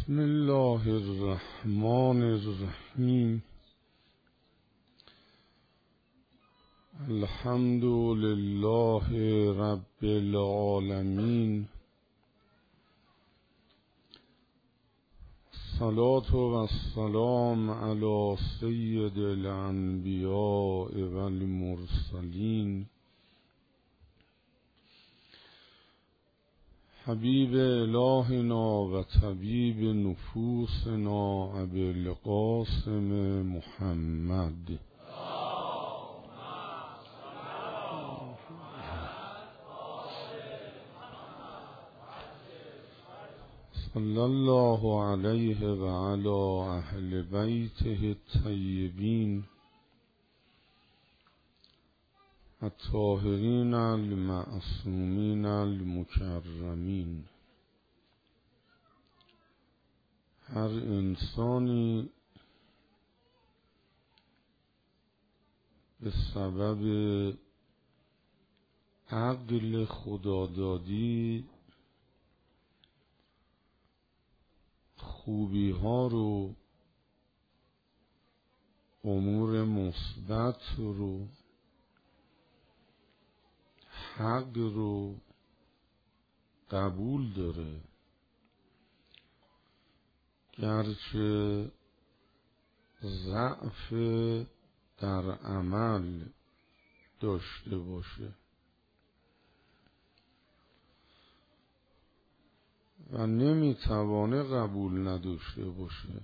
بسم الله الرحمن الرحیم. الحمد لله رب العالمین. الصلاة والسلام علی سید الانبیاء والمرسلین حبیب الهنا و طبیب نفوسنا ابی القاسم محمد صلی الله علیه و علی اهل بیته الطیبین الطاهرین المعصومین المکرمین. هر انسانی به سبب عقل خدادادی خوبی ها رو، امور مثبت رو، حق رو قبول داره، گرچه ضعف در عمل داشته باشه و نمیتوانه قبول نداشته باشه،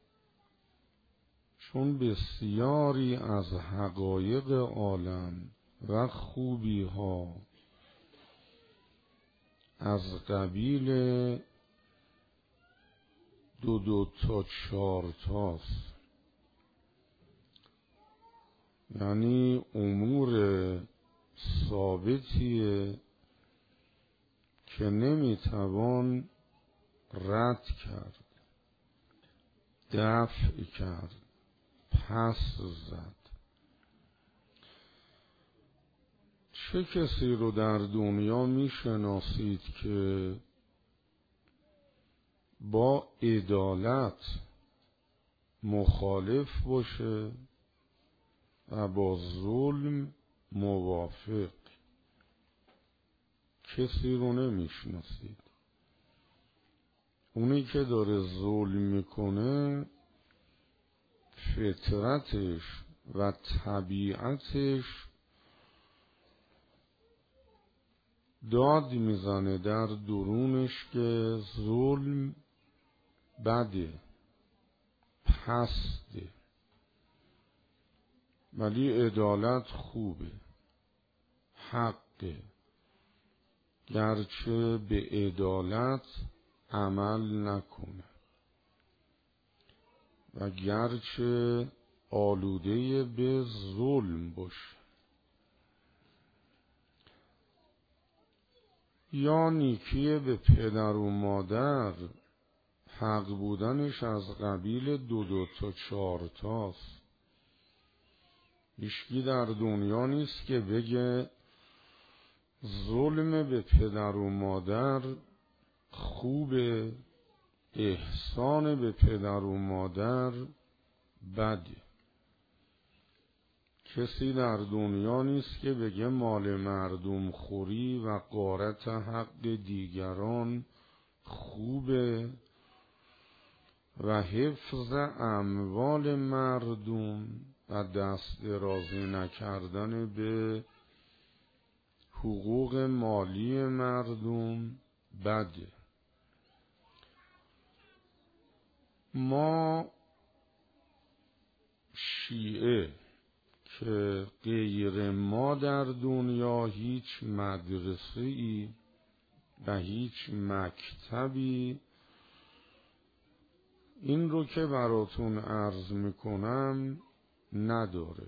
چون بسیاری از حقایق عالم و خوبی ها از قبیل دو تا 4 تاست. یعنی امور ثابتیه که نمیتوان رد کرد، دفع کرد، پس زد. چه کسی رو در دنیا میشناسید که با عدالت مخالف باشه و با ظلم موافق؟ کسی رو نمیشناسید. اونی که داره ظلم میکنه فطرتش و طبیعتش داد میزنه در درونش که ظلم بده، پسته، ولی عدالت خوبه، حقه، گرچه به عدالت عمل نکنه و گرچه آلوده به ظلم باشه. یا نیکی به پدر و مادر، حق بودنش از قبیل 2 تا 4 تاست. هیچکی در دنیا نیست که بگه ظلم به پدر و مادر خوبه، احسان به پدر و مادر بده. کسی در دنیا نیست که بگه مال مردم خوری و غارت حق دیگران خوبه و حفظ اموال مردم و دست درازی نکردن به حقوق مالی مردم بده. ما شیعه که غیر ما در دنیا هیچ مدرسه‌ای و هیچ مکتبی این رو که براتون عرض میکنم نداره.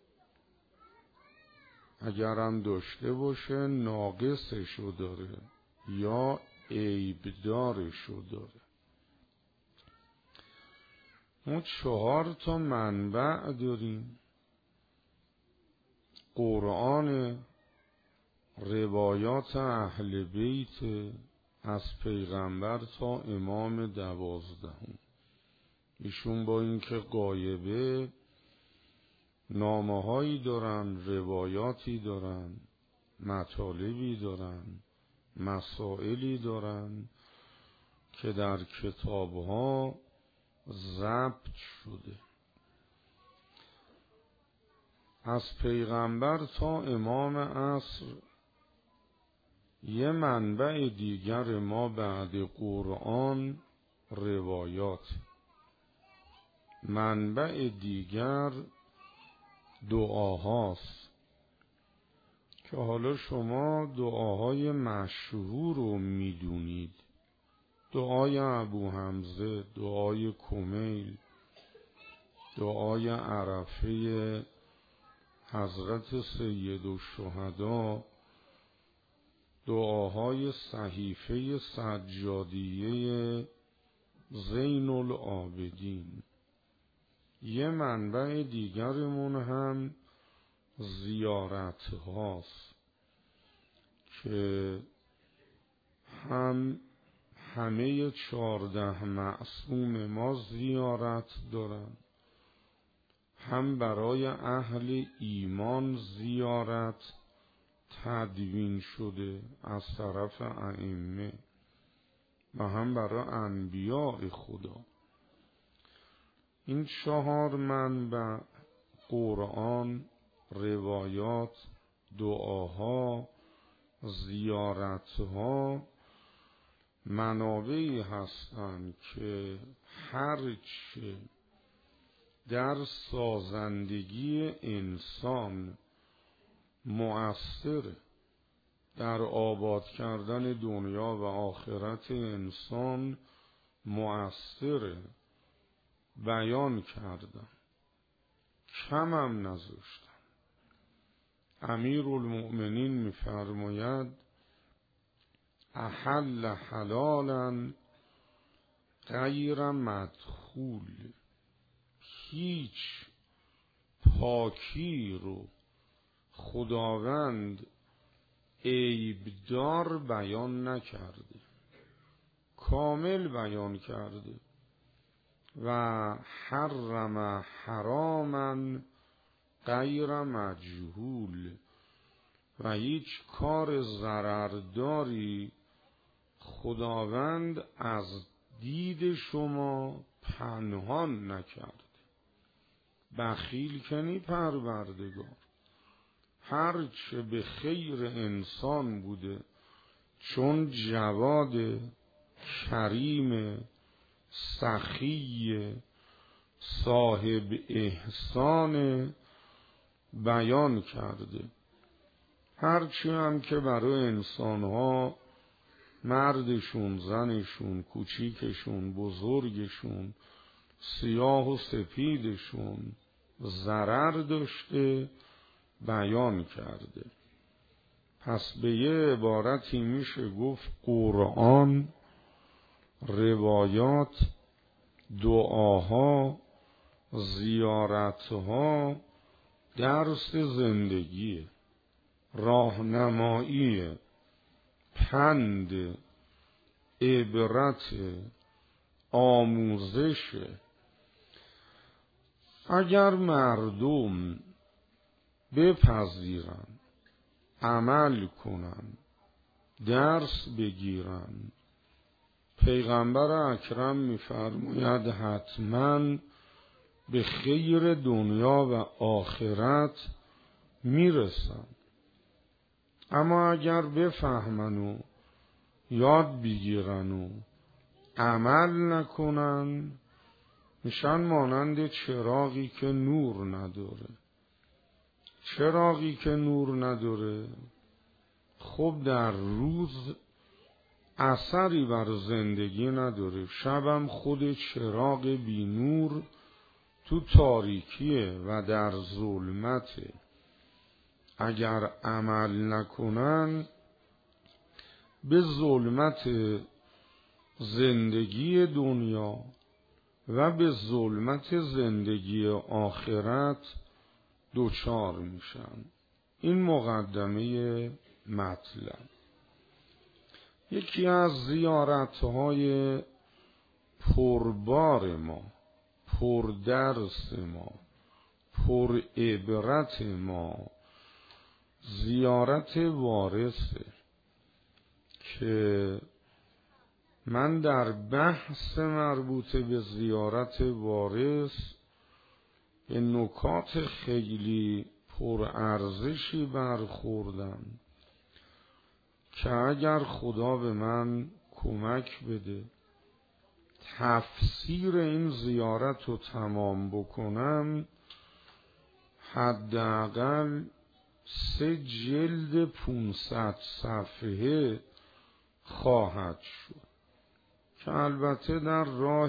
اگرم داشته باشه ناقصشو داره یا عیبدارشو داره. ما 4 تا منبع داریم: قرآن، روایات اهل بیت، از پیغمبر تا امام 12. ایشون با اینکه غایبه نامه‌هایی دارن، روایاتی دارن، مطالبی دارن، مسائلی دارن که در کتابها ضبط شده. از پیغمبر تا امام عصر یه منبع دیگر ما بعد قرآن روایات، منبع دیگر دعاهاست که حالا شما دعاهای مشهور رو میدونید، دعای ابو حمزه، دعای کمیل، دعای عرفه حضرت سید الشهدا، دعاهای صحیفه سجادیه زین العابدین. یه منبع دیگرمون هم زیارت هاست که همه 14 معصوم ما زیارت دارن، هم برای اهل ایمان زیارت تدوین شده از طرف ائمه و هم برای انبیاء خدا. این 4 منبع، قرآن، روایات، دعاها، زیارتها، منابعی هستند که هرچه در سازندگی انسان مؤثر در آباد کردن دنیا و آخرت انسان مؤثر بیان کردن، کمم نذاشتن. امیرالمؤمنین می‌فرماید احل حلالا غیر مدخول، هیچ پاکی رو خداوند عیبدار بیان نکرده، کامل بیان کرده. و حرم حراما غیر مجهول، و هیچ کار ضررداری خداوند از دید شما پنهان نکرد. بخیل کنی پروردگار، هرچه به خیر انسان بوده، چون جواد کریم سخی صاحب احسان بیان کرده. هرچی هم که برای انسانها، مردشون، زنشون، کوچیکشون، بزرگشون، سیاه و سفیدشون ضرر داشته بیان کرده. پس به یه عبارتی میشه گفت قرآن، روایات، دعاها، زیارتها درس زندگی، راهنمایی، پند، عبرت، آموزش. اگر مردم بپذیرن، عمل کنن، درس بگیرن، پیغمبر اکرم می‌فرماید حتما به خیر دنیا و آخرت میرسن. اما اگر بفهمن و یاد بگیرن و عمل نکنن، میشن مانند چراغی که نور نداره. چراغی که نور نداره خب در روز اثری بر زندگی نداره، شبم خود چراغ بی نور تو تاریکیه و در ظلمته. اگر عمل نکنن به ظلمت زندگی دنیا و به ظلمت زندگی آخرت دوچار میشن. این مقدمه مطلب. یکی از زیارت‌های پربار ما، پردرس ما، پر عبرت ما، زیارت وارثه که من در بحث مربوط به زیارت وارث به نکات خیلی پرارزشی برخوردم که اگر خدا به من کمک بده تفسیر این زیارت رو تمام بکنم، حداقل 3 جلد 500 صفحه خواهد شد که البته در راه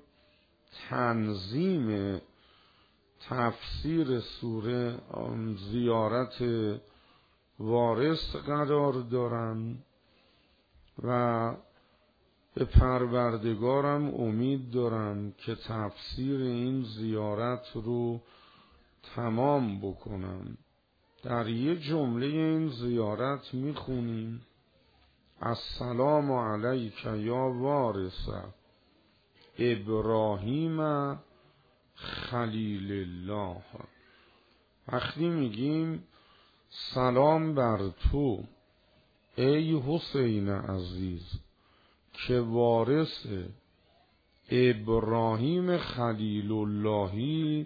تنظیم تفسیر سوره زیارت وارث قرار دارم و به پروردگارم امید دارم که تفسیر این زیارت رو تمام بکنم. در یه جمله این زیارت میخونیم السلام علیک یا وارث ابراهیم خلیل الله. وقتی میگیم سلام بر تو ای حسین عزیز که وارث ابراهیم خلیل اللهی،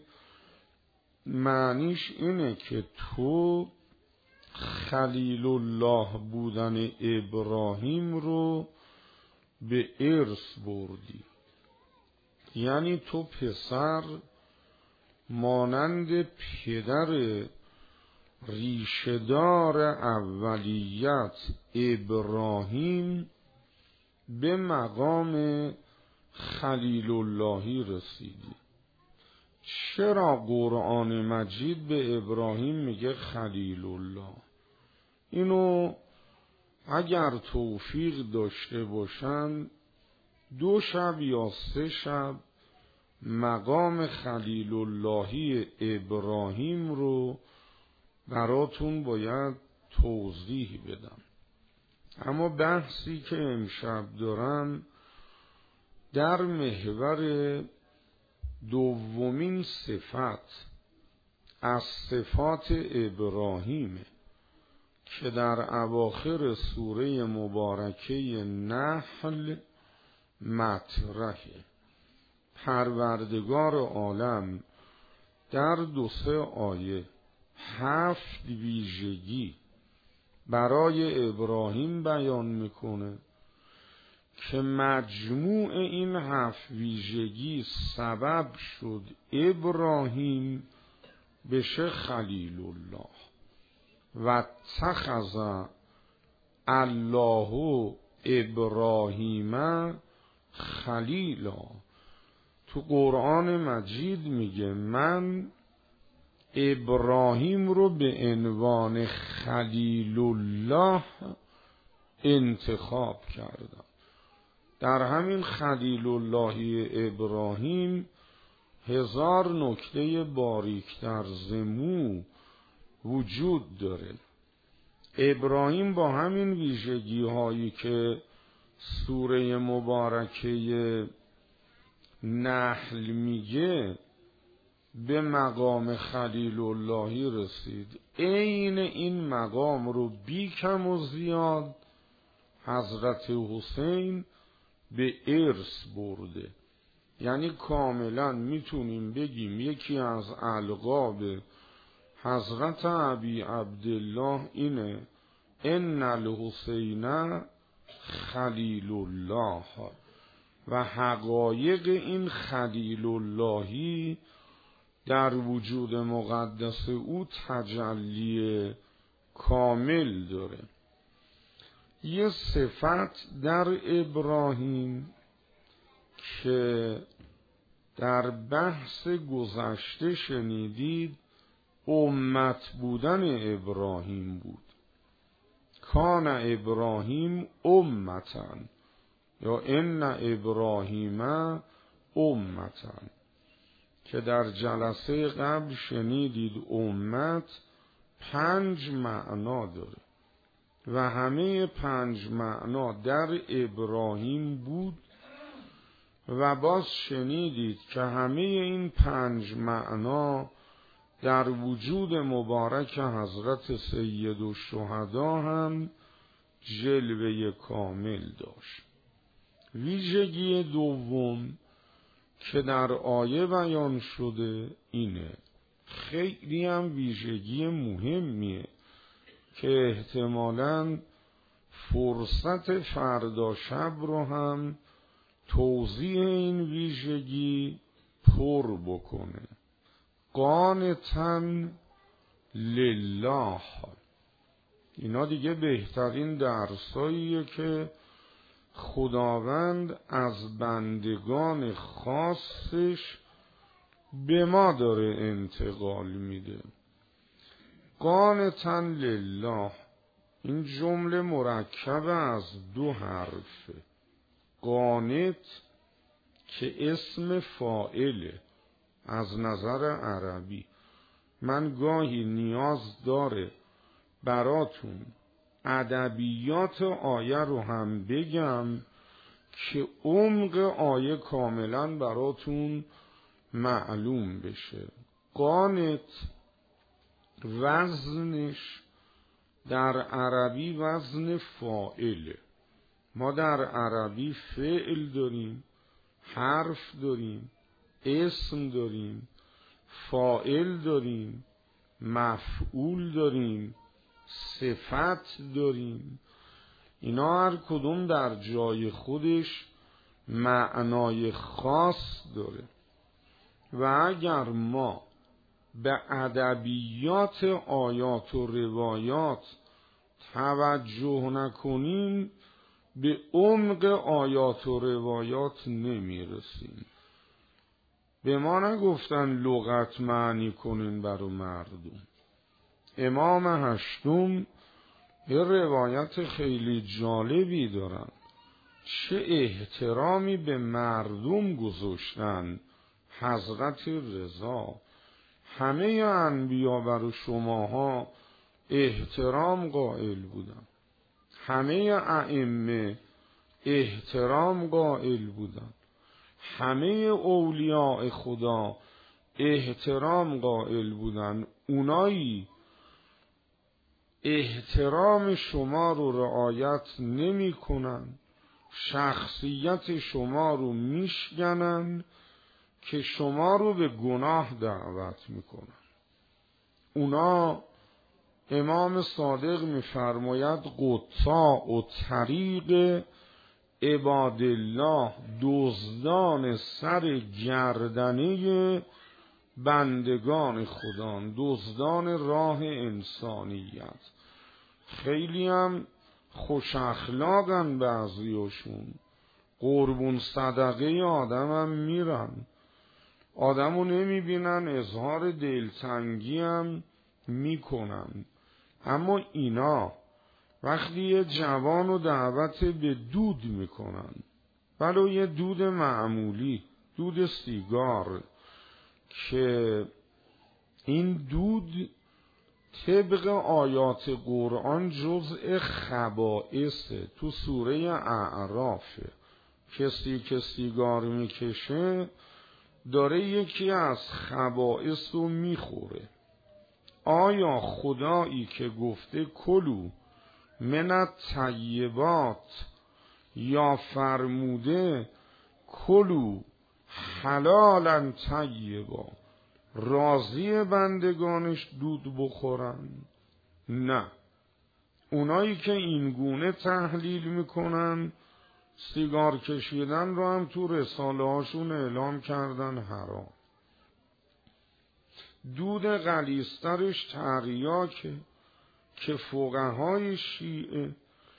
معنیش اینه که تو خلیل الله بودن ابراهیم رو به ارث بردی، یعنی تو پسر مانند پدر ریشه‌دار اولیت ابراهیم به مقام خلیل اللهی رسیدی. چرا قرآن مجید به ابراهیم میگه خلیل الله؟ اینو اگر توفیق داشته باشن 2 شب یا 3 شب مقام خلیل اللهی ابراهیم رو براتون باید توضیح بدم. اما بحثی که امشب دارم در محور دومین صفت از صفات ابراهیم که در اواخر سوره مبارکه نحل مطرحه. پروردگار عالم در 2-3 آیه 7 ویژگی برای ابراهیم بیان میکنه که مجموع این 7 ویژگی سبب شد ابراهیم بشه خلیل الله. و اتخذ الله ابراهیم خلیلا. تو قرآن مجید میگه من ابراهیم رو به عنوان خلیل الله انتخاب کردم. در همین خلیل الله ابراهیم 1000 نکته باریکتر زمو وجود داره. ابراهیم با همین ویژگی هایی که سوره مبارکه نحل میگه به مقام خلیل اللهی رسید. عین این مقام رو بی کم و زیاد حضرت حسین به ارث برده. یعنی کاملا میتونیم بگیم یکی از القاب حضرت ابی عبدالله اینه ان الحسین خلیل الله. و حقایق این خلیل اللهی در وجود مقدس او تجلی کامل داره. یه صفت در ابراهیم که در بحث گذشته شنیدید امت بودن ابراهیم بود. کان ابراهیم امتن یا ان ابراهیم امتن که در جلسه قبل شنیدید امت 5 معنا داره. و همه 5 معنا در ابراهیم بود و باز شنیدید که همه این 5 معنا در وجود مبارک حضرت سید الشهدا هم جلوه کامل داشت. ویژگی دوم که در آیه بیان شده اینه، خیلی هم ویژگی مهمیه که احتمالاً فرصت فردا شب رو هم توضیح این ویژگی پر بکنه. قانتاً لله، اینا دیگه بهترین درساییه که خداوند از بندگان خاصش به ما داره انتقال میده. قانتاً لله، این جمله مرکب از 2 حرفه. قانت که اسم فاعله از نظر عربی، من گاهی نیاز داره براتون ادبیات آیه رو هم بگم که عمق آیه کاملا براتون معلوم بشه. قانت وزنش در عربی وزن فاعله. ما در عربی فعل داریم، حرف داریم، اسم داریم، فاعل داریم، مفعول داریم، صفت داریم. اینا هر کدوم در جای خودش معنای خاص داره و اگر ما به ادبیات آیات و روایات توجه نکنیم به عمق آیات و روایات نمیرسیم. به ما نگفتن لغت معنی کنین برای مردم. امام هشتم یه روایت خیلی جالبی دارن، چه احترامی به مردم گذاشتن. حضرت رضا همه انبیا برای شماها احترام قائل بودن، همه ائمه احترام قائل بودن، همه اولیاء خدا احترام قائل بودن. اونایی احترام شما رو رعایت نمی کنن، شخصیت شما رو میشکنن که شما رو به گناه دعوت میکنن. اونا امام صادق میفرماید قطاع و طریق عباد الله، دزدان سر گردنه بندگان خدان، دزدان راه انسانیت. خیلی هم خوش اخلاقن بعضیاشون، قربون صدقه آدم هم میرن، آدمو نمیبینن، اظهار دلتنگی هم میکنن. اما اینا وقتی یه جوانو دعوت به دود میکنن، ولو یه دود معمولی، دود سیگار، که این دود طبق آیات قرآن جزء خبائثه، تو سوره اعرافه. کسی که سیگار میکشه داره یکی از خبائث رو میخوره. آیا خدایی که گفته کلو من الطیبات یا فرموده کلو حلالا طیبا راضی بندگانش دود بخورن؟ نه، اونایی که این گونه تحلیل میکنن سیگار کشیدن رو هم تو رساله هاشون اعلام کردن حرام. دود غلیظترش تریاکه که فقهای شیعه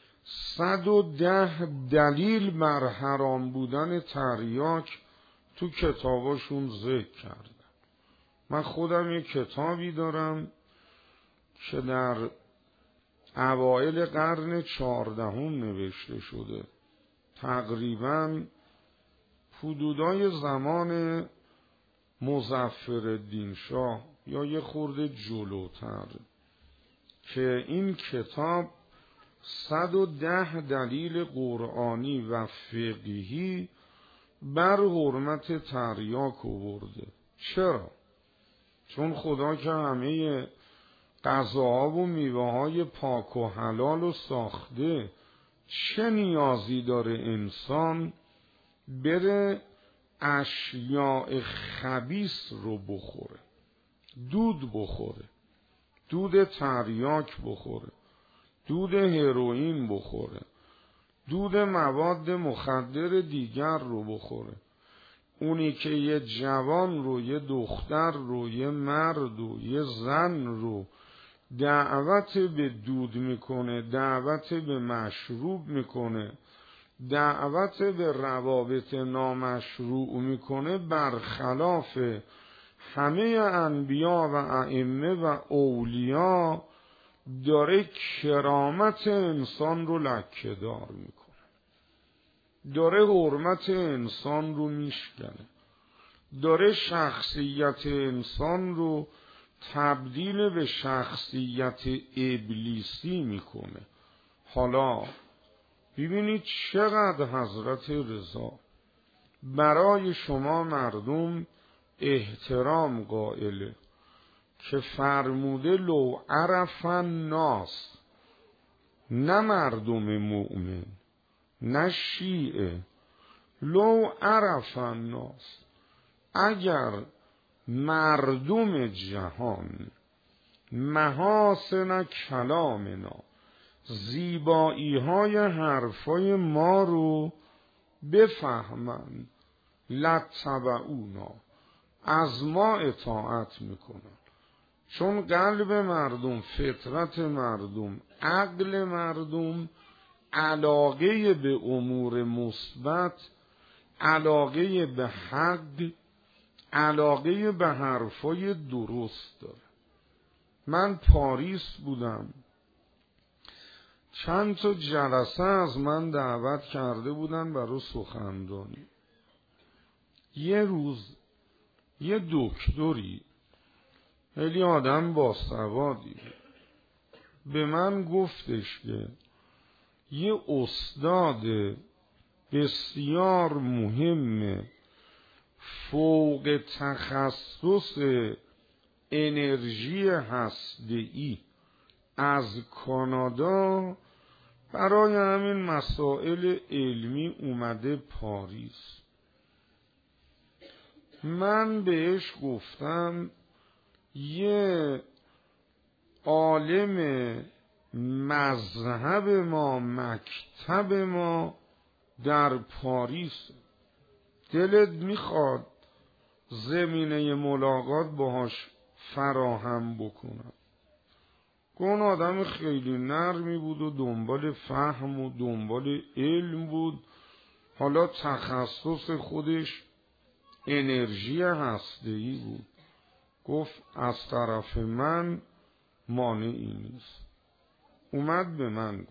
110 دلیل بر حرام بودن تریاک تو کتاباشون ذکر کردن. من خودم یک کتابی دارم که در اوایل قرن 14 نوشته شده، تقریباً حدودای زمان مظفرالدین شاه یا یه خورده جلوتر، که این کتاب 110 دلیل قرآنی و فقهی بر حرمت تریاک آورده. چرا؟ چون خدا که همه غذاها و میوه‌های پاک و حلال رو ساخته، چه نیازی داره انسان بره اشیاء خبیث رو بخوره؟ دود بخوره، دود تریاک بخوره، دود هروئین بخوره، دود مواد مخدر دیگر رو بخوره. اونی که یه جوان رو، یه دختر رو، یه مرد رو، یه زن رو دعوت به دود میکنه، دعوت به مشروب میکنه، دعوت به روابط نامشروع میکنه، برخلاف همه انبیا و ائمه و اولیا داره کرامت انسان رو لکه‌دار میکنه، داره حرمت انسان رو میشکنه، داره شخصیت انسان رو تبدیل به شخصیت ابلیسی میکنه. حالا ببینید چقدر حضرت رضا برای شما مردم احترام قائله که فرموده لو عرف الناس، نه مردم مؤمن، نه شیعه، لو عرف الناس، اگر مردم جهان محاسن کلامنا، زیبایی های حرفای ما رو بفهمن، لاتبعونا، از ما اطاعت میکنن. چون قلب مردم، فطرت مردم، عقل مردم علاقه به امور مثبت، علاقه به حق، علاقه به حرفای درست داره. من پاریس بودم، چند تا جلسه از من دعوت کرده بودن برای سخنرانی. یه روز یه دکتری، خیلی آدم باسوادی، به من گفتش که یه استاد بسیار مهم فوق تخصص انرژی هسته‌ای از کانادا برای همین مسائل علمی اومده پاریس. من بهش گفتم یه عالم مذهب ما، مکتب ما در پاریس، دلت میخواد زمینه ملاقات باهاش فراهم بکنم؟ اون آدم خیلی نرمی بود و دنبال فهم و دنبال علم بود. حالا تخصص خودش انرژی هسته‌ای بود. گفت از طرف من مانعی نیست. اومد به من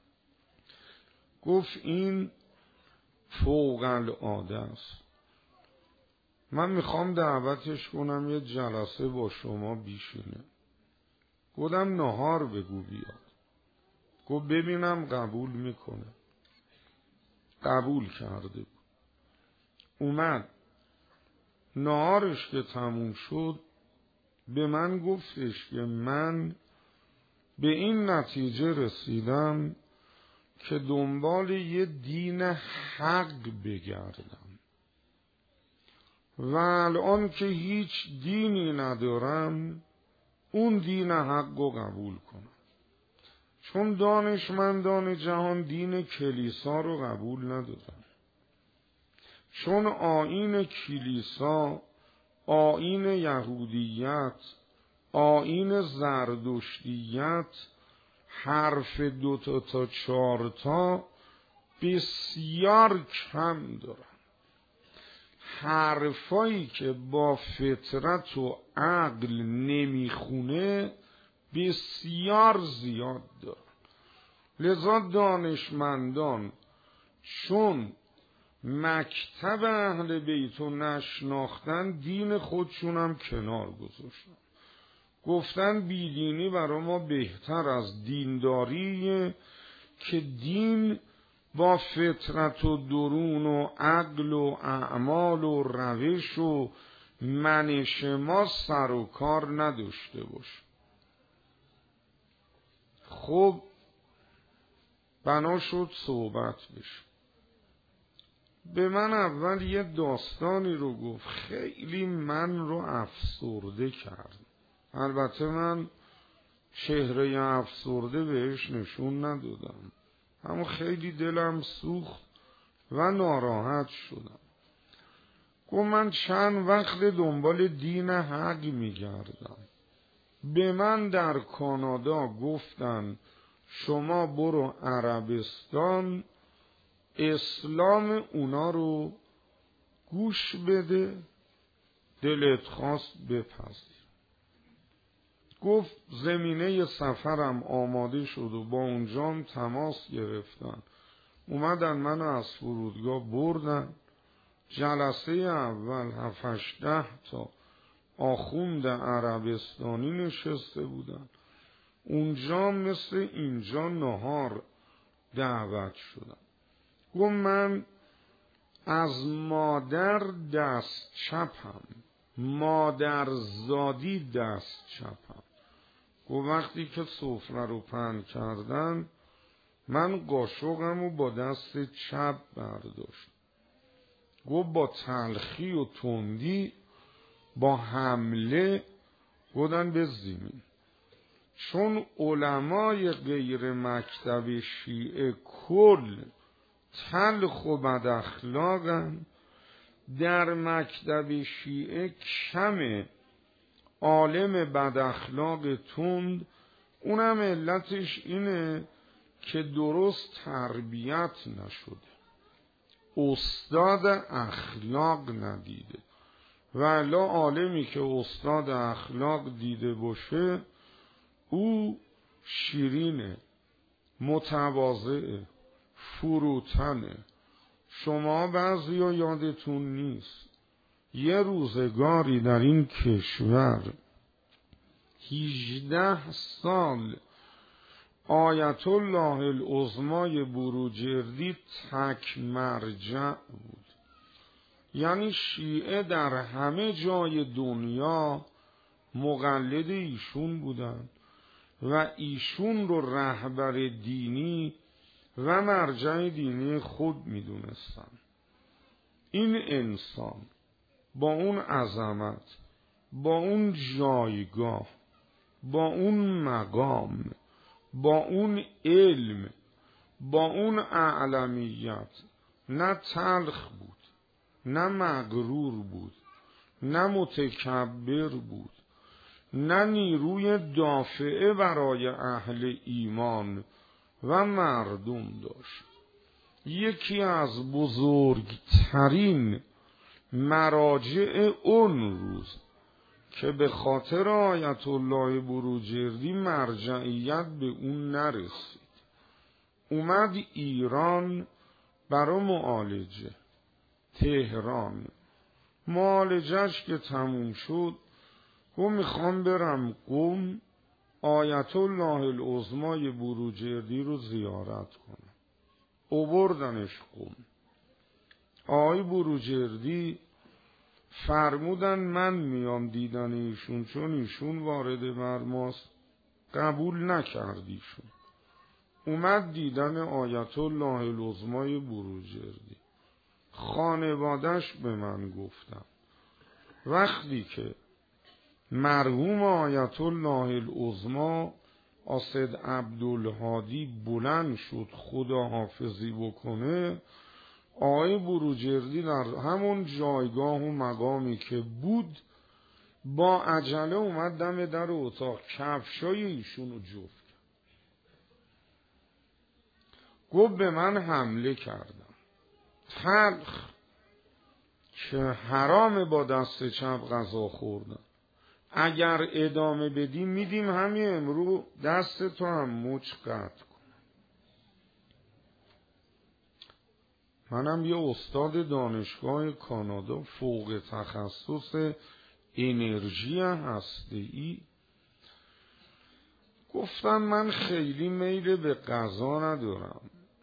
گفت این فوق العاده است، من میخوام دعوتش کنم یه جلسه با شما بیشینه. گفتم نهار بگو بیاد. گفت ببینم قبول میکنه. قبول کرده بود. اومد، نهارش که تموم شد به من گفتش که من به این نتیجه رسیدم که دنبال یه دین حق بگردم و الان که هیچ دینی ندارم اون دین حق رو قبول کنم. چون دانشمندان جهان دین کلیسا رو قبول ندارن، چون آیین کلیسا، آیین یهودیت، آیین زردشتیت حرف 2 تا 4 بسیار کم دارن. حرفایی که با فطرت و عقل نمیخونه بسیار زیاد دارن. لذا دانشمندان چون مکتب اهل بیت رو نشناختن، دین خودشونم کنار گذاشتن. گفتن بیدینی برای ما بهتر از دینداریه که دین با فطرت و درون و عقل و اعمال و روش و منش ما سر و کار نداشته باشه. خب بنا شد صحبت بشه. به من اول یه داستانی رو گفت، خیلی من رو افسرده کرد. البته من چهره افسرده بهش نشون ندادم، اما خیلی دلم سوخت و ناراحت شدم. گفت من چند وقت دنبال دین حق میگردم. به من در کانادا گفتن شما برو عربستان، اسلام اونا رو گوش بده، دلت خواست بپذیر. گفت زمینه سفرم آماده شد و با اونجام تماس گرفتن، اومدن منو از فرودگاه بردن. جلسه اول 7-8 تا آخوند عربستانی نشسته بودن. اونجا مثل اینجا نهار دعوت شدم. گفت من از مادر دست چپم، مادر زادی دست چپم. گفت وقتی که سفره رو پهن کردن من قاشقم رو با دست چپ برداشت. گفت با تلخی و تندی با حمله گفتن به زمین. چون علمای غیر مکتب شیعه کل تلخ و بد اخلاقن، در مکتب شیعه کم عالم بد اخلاق تند، اونم علتش اینه که درست تربیت نشده، استاد اخلاق ندیده. و الا عالمی که استاد اخلاق دیده باشه او شیرینه، متواضعه، فروتنه. شما بعضیا یادتون نیست یه روزگاری در این کشور 18 سال آیت الله العظمای بروجردی تک مرجع بود. یعنی شیعه در همه جای دنیا مقلد ایشون بودن و ایشون رو رهبر دینی و مرجع دینی خود میدونستن. این انسان با اون عظمت، با اون جایگاه، با اون مقام، با اون علم، با اون اعلمیت نه تلخ بود، نه مغرور بود، نه متکبر بود، نه نیروی دافعه برای اهل ایمان و مردم داشت. یکی از بزرگترین مراجع اون روز که به خاطر آیت الله بروجردی مرجعیت به اون نرسید، اومد ایران برای معالجه. تهران معالجهش که تموم شد گفت میخوام برم قم آیت الله العظمای بروجردی رو زیارت کنم. آوردنش قم. آقای بروجردی فرمودن من میام دیدن ایشون، چون ایشون وارد بر ماست. قبول نکردیشون. اومد دیدن آیت الله العظمای بروجردی. خانوادش به من گفتن وقتی که مرحوم آیت الله العظما اسد عبدالهادی بلند شد خداحافظی بکنه، آقای بروجردی در همون جایگاه و مقامی که بود با عجله اومد دم در اتاق، کفشای ایشونو جفت. گفت به من حمله کردم، تلخ که حرام با دست چپ غذا خوردن، اگر ادامه بدیم میدیم همین امرو دست تو هم مچ قطع کن. منم یه استاد دانشگاه کانادا فوق تخصص انرژی هسته‌ای. گفتم من خیلی میل به غذا ندارم،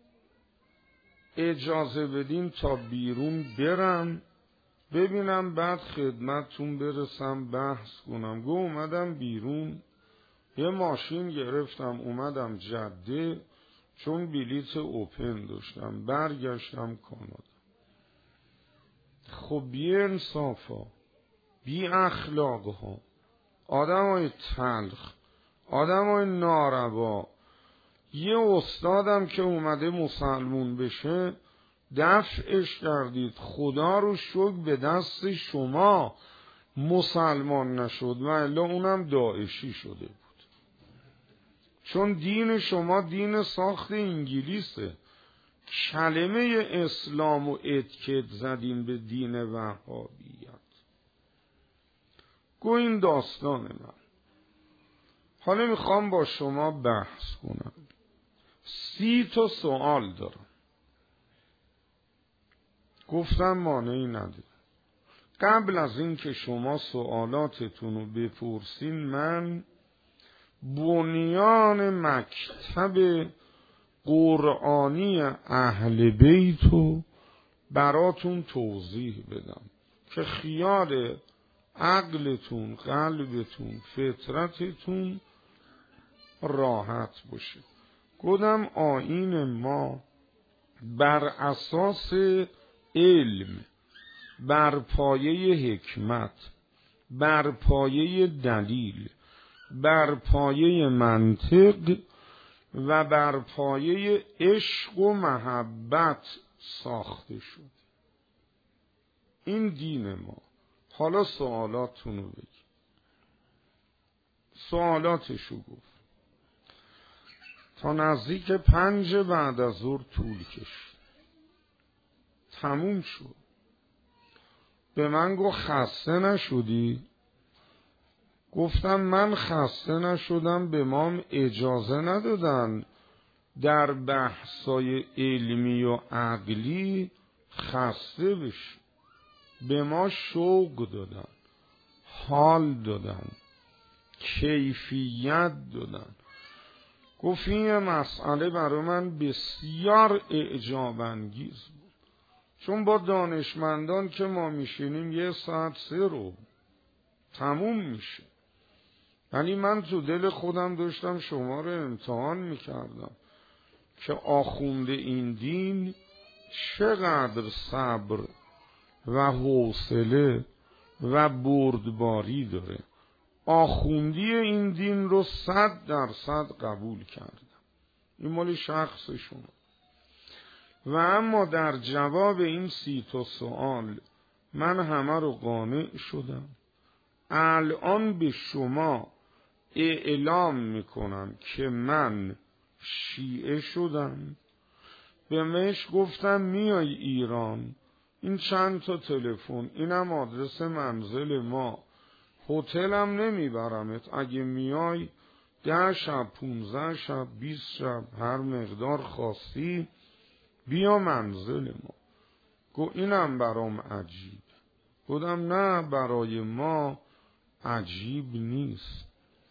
اجازه بدین تا بیرون برم ببینم بعد خدمتتون برسم بحث کنم. اومدم بیرون، یه ماشین گرفتم اومدم جده، چون بلیت اوپن داشتم، برگشتم کانادا. خب بی انصافا، بی اخلاقها، آدم های تلخ، آدم های ناروا. یه استادم که اومده مسلمون بشه دفعش کردید، خدا رو شکر به دست شما مسلمان نشد و الا اونم داعشی شده بود، چون دین شما دین ساخت انگلیسه. کلمه اسلام و اتکت زدین به دین وهابیت. گو این داستان من. حالا میخوام با شما بحث کنم. 30 تا سوال دارم. گفتم مانعی نداره. قبل از این که شما سوالاتتون رو بپرسین، من بنیان مکتب قرآنی اهل بیت رو براتون توضیح بدم که خیال عقلتون، قلبتون، فطرتتون راحت باشه. گفتم آیین ما بر اساس علم، بر پایه حکمت، بر پایه دلیل، بر پایه منطق و بر پایه عشق و محبت ساخته شد. این دین ما. حالا سوالاتونو بگی. سوالاتشو گفت. تا نزدیک 5 بعد از ظهر طول کشید. تموم شد. به من گفت خسته نشدی؟ گفتم من خسته نشدم، به ما اجازه ندادن در بحثای علمی و عقلی خسته بشی. به ما شوق دادن، حال دادن، کیفیت دادن. گفت این مسئله برای من بسیار اعجاب انگیز بود، چون با دانشمندان که ما میشینیم 1 ساعت 3 رو تموم میشه. یعنی من تو دل خودم داشتم شما رو امتحان میکردم که آخونده این دین چقدر صبر و حوصله و بردباری داره. آخوندی این دین رو 100% قبول کردم. این مال شخص شما. و اما در جواب این 30 تا سوال من همه رو قانع شدم. الان به شما اعلام میکنم که من شیعه شدم. به مش گفتم میای ایران، این چند تا تلفن، اینم آدرس منزل ما، هتلم نمیبرمت، اگه میای 10 شب 15 شب 20 شب هر مقدار خواستی بیا منزل ما. گو اینم برام عجیب. گفتم نه برای ما عجیب نیست.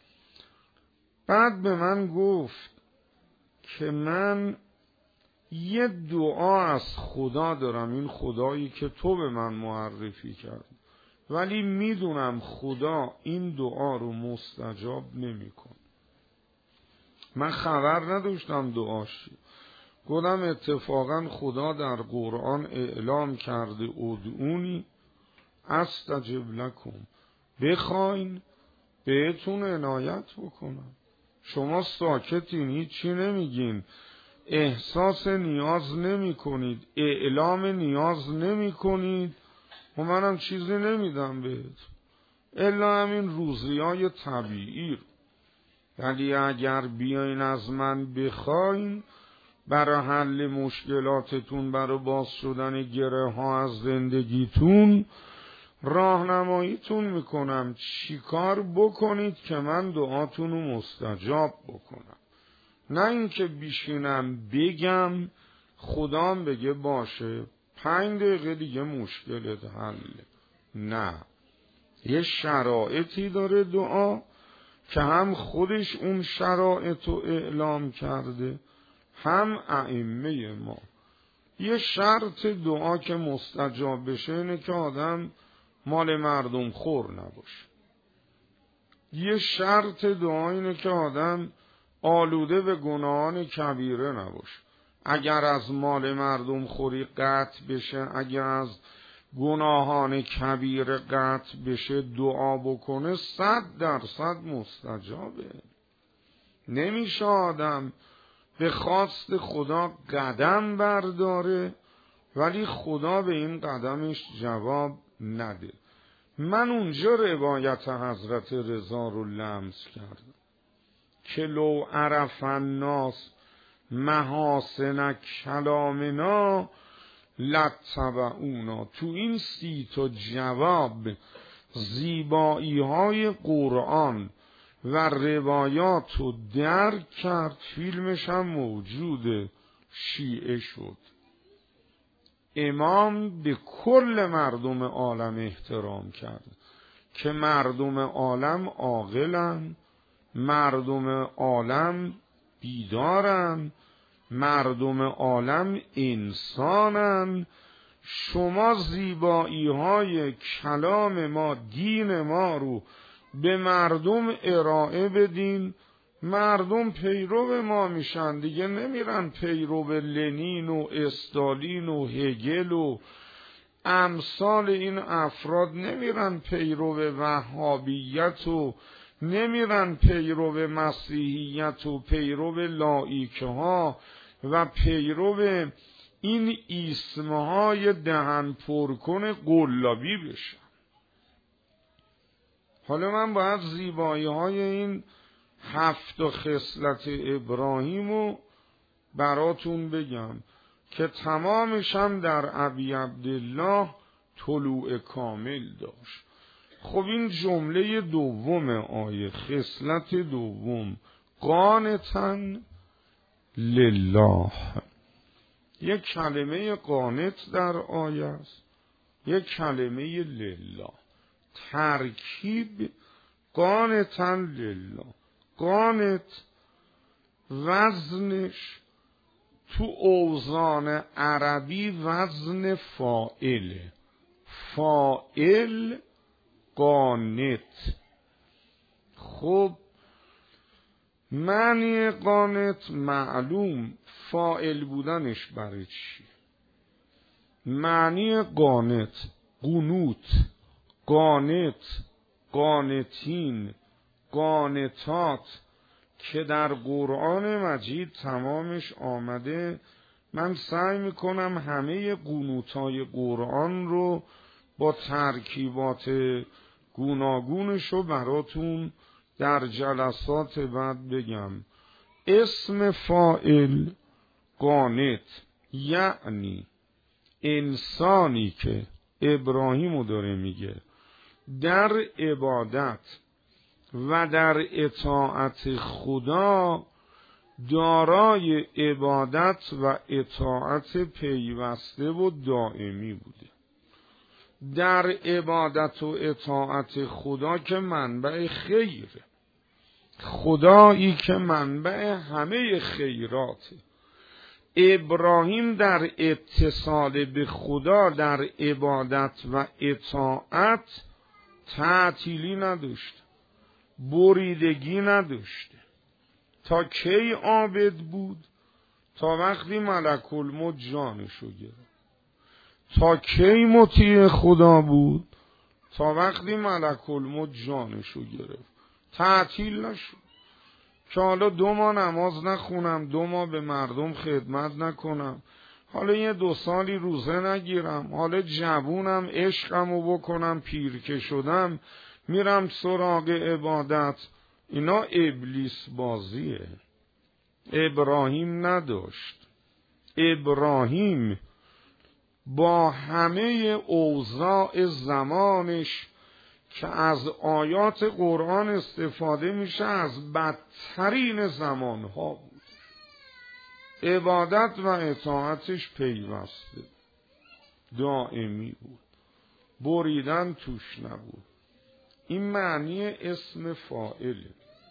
بعد به من گفت که من یه دعا از خدا دارم، این خدایی که تو به من معرفی کرد، ولی میدونم خدا این دعا رو مستجاب نمی‌کنه. من خبر نداشتم دعاش. گفتم اتفاقا خدا در قرآن اعلام کرده ادعونی استجب لکم، بخواین بهتون عنایت بکنم. شما ساکتین، هیچی نمیگین، احساس نیاز نمی کنید، اعلام نیاز نمی کنید و منم چیزی نمیدم بهت الا همین روزیای طبیعی. ولی اگر بیاین از من بخواین برای حل مشکلاتتون، برای باز شدن گره ها از زندگیتون، راهنماییتون میکنم چیکار بکنید که من دعاتون رو مستجاب بکنم. نه اینکه بیشینم بگم خدام بگه باشه 5 دقیقه دیگه مشکلت حل. نه، یه شرایطی داره دعا که هم خودش اون شرایط رو اعلام کرده، هم ائمه ما. یه شرط دعا که مستجاب بشه اینه که آدم مال مردم خور نباشه. یه شرط دعا اینه که آدم آلوده به گناهان کبیره نباشه. اگر از مال مردم خوری قطع بشه، اگر از گناهان کبیره قطع بشه، دعا بکنه 100% مستجابه. نمیشه آدم به خواست خدا قدم برداره ولی خدا به این قدمش جواب نده. من اونجا روایت حضرت رضا رو لمس کردم که لو عرف الناس محاسن کلامنا لاتبعونا. تو این 30 تا جواب زیبایی های قرآن و روایات رو درک کرد، فیلمش هم موجوده، شیعه شد. امام به کل مردم عالم احترام کرد که مردم عالم عاقلن، مردم عالم بیدارن، مردم عالم انسانن. شما زیبایی های کلام ما، دین ما رو به مردم ارائه بدین، مردم پیرو ما میشن دیگه، نمیرن پیرو لنین و استالین و هگل و امثال این افراد، نمیرن پیرو وهابیت و نمیرن پیرو مسیحیت و پیرو لایکه ها و پیرو این ایسمه های دهن پرکن قلابی بشن. حالا من باید زیبایی های این 7 خصلت ابراهیم رو براتون بگم که تمامش هم در ابی عبدالله طلوع کامل داشت. خب این جمله دوم آیه، خصلت دوم، قانتا لله. یک کلمه قانت در آیه است، یک کلمه لله، ترکیب قانتا لله. قانت وزنش تو اوزان عربی وزن فاعله، فاعل قانت. خب معنی قانت معلوم، فاعل بودنش برای چی؟ معنی قانت، قنوت، قانت، قانتین، قانتات که در قرآن مجید تمامش آمده. من سعی میکنم همه قنوتای قرآن رو با ترکیبات گوناگونش رو براتون در جلسات بعد بگم. اسم فاعل قانت یعنی انسانی که ابراهیمو داره میگه در عبادت و در اطاعت خدا دارای عبادت و اطاعت پیوسته و دائمی بوده. در عبادت و اطاعت خدا که منبع خیره، خدایی که منبع همه خیراته. ابراهیم در اتصال به خدا در عبادت و اطاعت تعطیلی نداشت، بریدگی نداشته. تا کی عابد بود؟ تا وقتی ملک الموت جانشو گرفت. تا کی مطیع خدا بود؟ تا وقتی ملک الموت جانشو گرفت. تعطیل نشد که حالا 2 ماه نماز نخونم، 2 ماه به مردم خدمت نکنم، حالا 1-2 سالی روزه نگیرم، حالا جوونم عشقمو بکنم، پیر که شدم میرم سراغ عبادت. اینا ابلیس بازیه. ابراهیم نداشت. ابراهیم با همه اوضاع زمانش که از آیات قرآن استفاده میشه از بدترین زمانها بود. عبادت و اطاعتش پیوسته دائمی بود، بریدن توش نبود. این معنی اسم فاعله.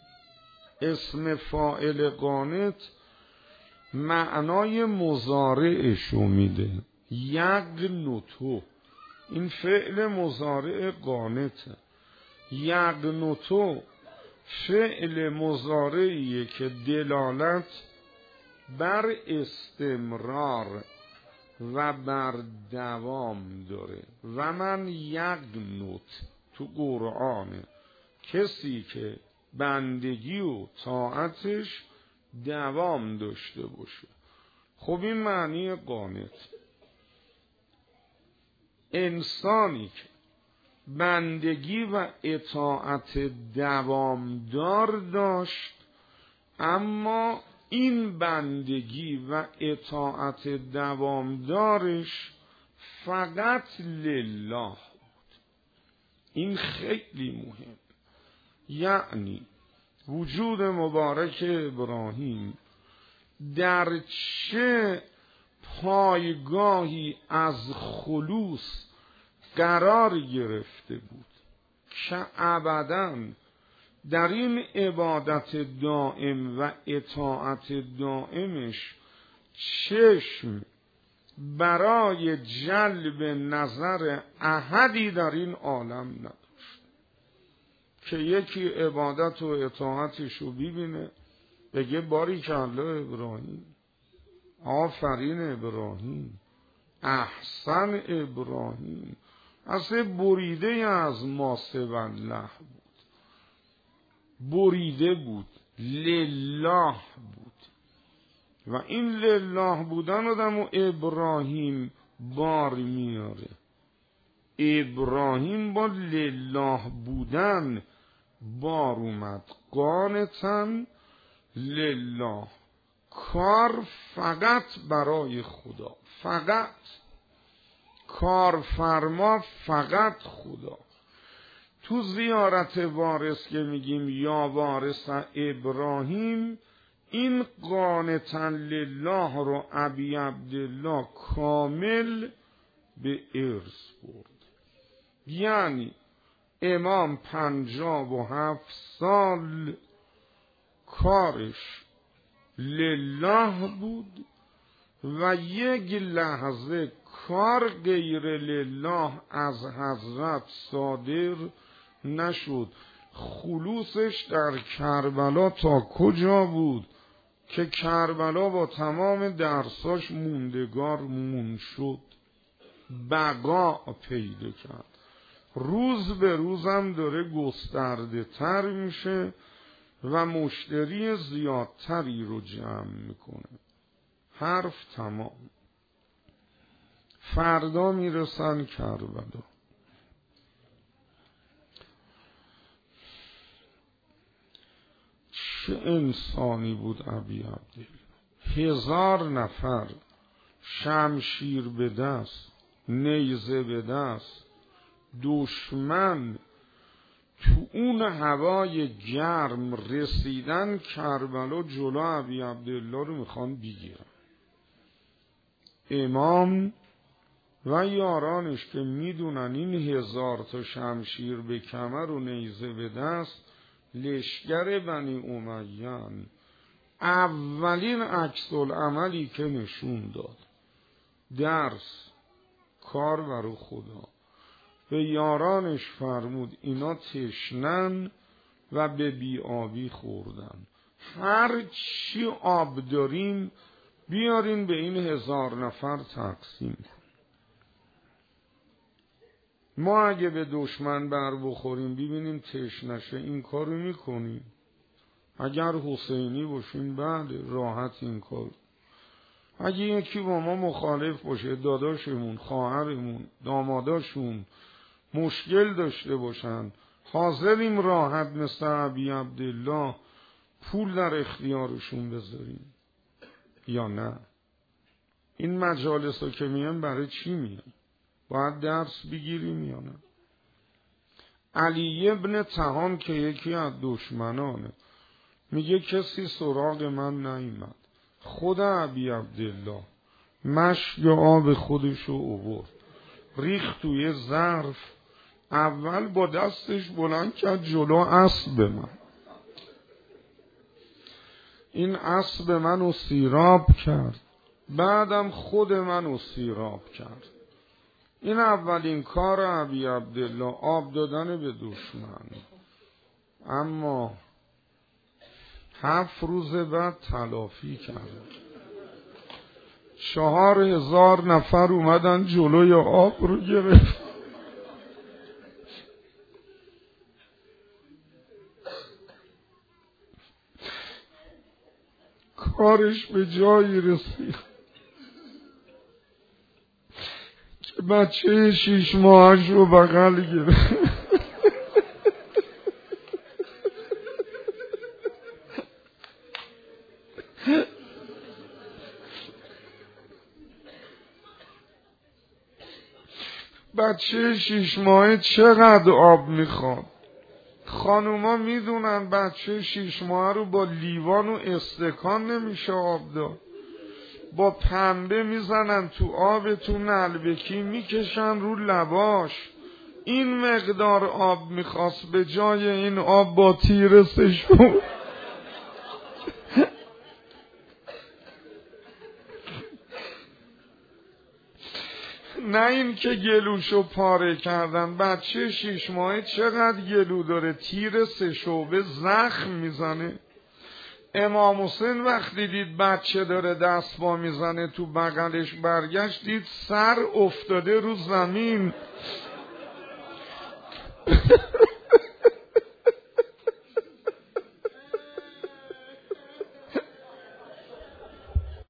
اسم فاعل قانت معنای مضارعشو میده. یقنتو، این فعل مضارع قانته. یقنتو فعل مضارعیه که دلالت بر استمرار و بر دوام داره. و من یقنت تو قرآنه کسی که بندگی و طاعتش دوام داشته باشه. خب این معنی قانت. انسانی که بندگی و اطاعت دوامدار داشت، اما این بندگی و اطاعت دوامدارش فقط لله بود. این خیلی مهم. یعنی وجود مبارک ابراهیم در چه پایگاهی از خلوص قرار گرفته بود که ابداً در این عبادت دائم و اطاعت دائمش چشم برای جلب نظر احدی در این عالم نداشت که یکی عبادت و اطاعتش رو ببینه بگه باریکالله ابراهیم، آفرین ابراهیم، احسن ابراهیم. اصلا بریده از ما سوالله بود، بریده بود، لله بود. و این لله بودن آدم و ابراهیم بار میاره. ابراهیم با لله بودن بار اومد. قانتن لله، کار فقط برای خدا، فقط کارفرما فقط خدا. تو زیارت وارث که میگیم یا وارث ابراهیم، این قانتن لله رو ابی عبدالله کامل به ارث برد. یعنی امام 57 سال کارش لله بود و یک لحظه کار غیر لله از حضرت صادر نشد. خلوصش در کربلا تا کجا بود که کربلا با تمام درساش موندگار مون شد، بقا پیدا کرد. روز به روزم داره گسترده تر میشه و مشتری زیادتری رو جمع میکنه. حرف تمام. فردا میرسن کربلا. چه انسانی بود ابی عبدالله. 1000 نفر شمشیر به دست، نیزه به دست، دشمن تو اون هوای گرم رسیدن کربلا جلو ابی عبدالله رو میخوان بگیرن. امام و یارانش که میدونن این 1000 تا شمشیر به کمر و نیزه به دست لشکر بنی امیان، اولین عکس العملی که نشون داد درس کار برو خدا. به یارانش فرمود اینا تشنن و به بیابی خوردن، هر چی آب دارین بیارین به این 1000 نفر تقسیم کن. ما اگه به دشمن بر بخوریم ببینیم تشنشه این کارو میکنیم. اگر حسینی باشیم بله راحت این کار. اگه یکی با ما مخالف باشه، داداشمون، خواهرمون، داماداشون مشکل داشته باشن، حاضریم راحت مثل ابی عبدالله پول در اختیارشون بذاریم یا نه؟ این مجالس رو که میان برای چی میان؟ باید درس بگیریم یا نه؟ علی ابن طهان که یکی از دشمنانه میگه کسی سراغ من نیامد، خود ابی عبدالله مشک آب خودشو آورد ریخت توی ظرف، اول با دستش بلند کرد جلو اسب من، این اسب منو سیراب کرد، بعدم خود منو سیراب کرد. این اولین کار ابی عبدالله، آب دادن به دشمن. اما 7 روز بعد تلافی کرد. 4000 نفر اومدن جلوی آب رو گرفت. کارش به جایی رسید که بچه 6 ماهش رو بغل گرفت. بچه 6 ماهه چقدر آب میخواد؟ خانوما میدونن بچه 6 ماهه رو با لیوان و استکان نمیشه آب داد، با پنبه میزنن تو آب، تو نلبکی میکشن رو لباش. این مقدار آب میخواست، به جای این آب با تیر سشون. نه این که گلوشو پاره کردن. بچه 6 ماهه چقدر گلو داره؟ تیر 3 شعبه زخم میزنه. امام حسین وقتی دید بچه داره دست با میزنه تو بغلش، برگشت دید سر افتاده رو زمین.